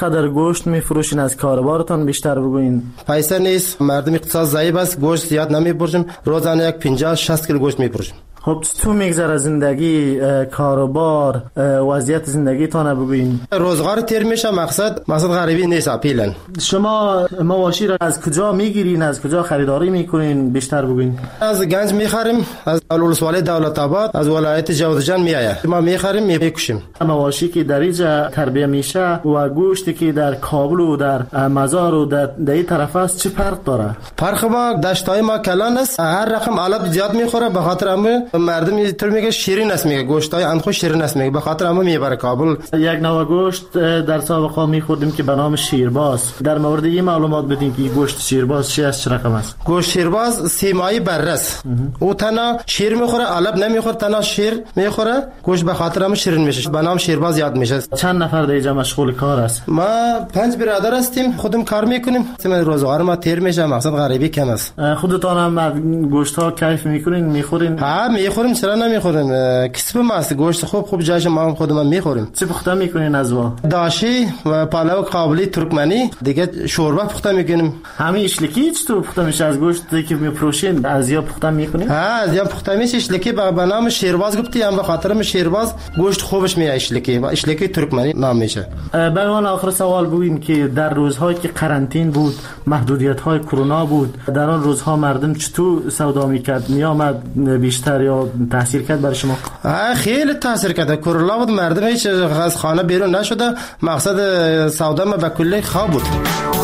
قدر گوشت میفروشین؟ از کاربارتان بیشتر بگوین. پیسه نیست، مردم اقتصاد ضعیف است، گوشت زیاد نمیفروشیم، روزانه یک 50-60 کیلو گوشت میفروشیم. خب تو میگذره زندگی، کاروبار، وضعیت زندگیتان بگوین. روزگار تیر میشه، مقصد غریبی نیست. اپیلن شما مواشی را از کجا میگیرین؟ از کجا خریداری میکنین؟ بیشتر بگوین. از گنج میخریم، از ولسوالی دولت آباد، از ولایت جوزجان میآید، ما میخریم میکشیم. مواشی که در اینجا تربیه میشه و گوشتی که در کابل و در مزار و در این طرف است چه فرق داره؟ فرق ما دشتای ما کلان است، هر رقم علف زیاد میخوره، به خاطر همون مردم اینطور میگه شیرین است، میگه گوشتای انخو شیرین است، میگه به خاطر همون میبره کابل. یک نوع گوشت در سابقا میخوردیم که به نام شیرباز. در مورد این معلومات بدین که گوشت شیرباز چی است، چه رقم است؟ گوشت شیرباز سیمایی بررس، او تنها شیر میخوره، علف نمیخوره، تنها شیر میخوره، گوشت به خاطر همون شیرین میشه، به نام شیرباز یاد میشه. چند نفر در اینجا مشغول کار است؟ ما 5 برادر هستیم، خودم کار میکنیم، روزگار ما تیر میشه، مقصد غریبی کم است. خودتان هم گوشت ها کیف میکنین، میخورین؟ ها میخوریم، چرا نمیخوریم؟ کسب ماست، گوشت خوب جایش ما هم خودمون میخوریم. چه پخته میکنین از وا؟ داشی و پلو کابلی ترکمنی، دیگه شوربه پخته میکنیم. همین اشلکی چطور پخته میشه از گوشتی که میفروشین؟ از یا پخته میکنین؟ ها از یا پخته میشه، اشلکی به نام شیرباز گفتی، هم به خاطر شیرباز گوشت خوبش میاد، اشلکی و اشلکی ترکمنی نام میشه. به عنوان آخر سوال بگوین که در روزهایی که قرنطین بود، محدودیت های کرونا بود، در آن روزها مردم چطور سودا میکرد؟ میامد بیشتر یا تاثیر کرد برای شما؟ خیلی تاثیر کرد. کرونا بود، مردم هیچ از خانه بیرون نشده، مقصد سودا ما به کلی خواب بود.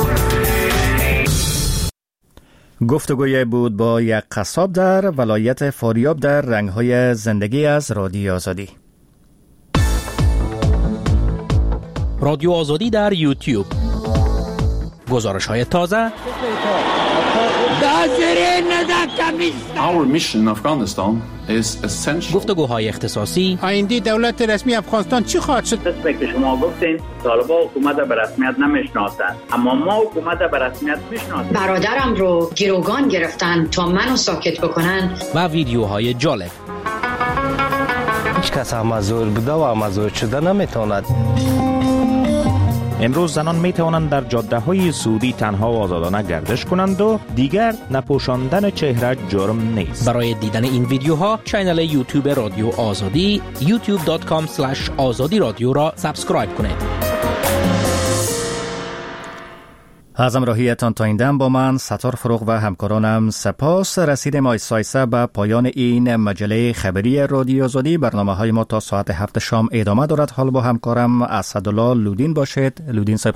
گفتگوی بود با یک قصاب در ولایت فاریاب در رنگ‌های زندگی از رادیو آزادی. رادیو آزادی در یوتیوب. گزارش‌های تازه. Our mission in Afghanistan is essential. گفتگوهای اختصاصی. آینده دولت رسمی افغانستان چی خواهد شد؟ که شما گفتین طالبان حکومت به رسمیت نمیشناسند، اما ما حکومت به رسمیت میشناسیم. برادرم رو گروگان گرفتن تا منو ساکت بکنن. و ویدیوهای جالب. هیچ کس مزور بوده و مزور شده نمیتواند. امروز زنان می توانند در جاده های سعودی تنها و آزادانه گردش کنند و دیگر نپوشاندن چهره جرم نیست. برای دیدن این ویدیوها کانال یوتیوب رادیو آزادی youtube.com/azadi رادیو را سابسکرایب کنید. از همراهیتان تا این دم با من ستار فروغ و همکارانم سپاس. رسیدیم آیسایسه به پایان این مجله خبری رادیو آزادی. برنامه های ما تا ساعت 7 شام ادامه دارد. حال با همکارم اسدالله لودین باشید. لودین صاحب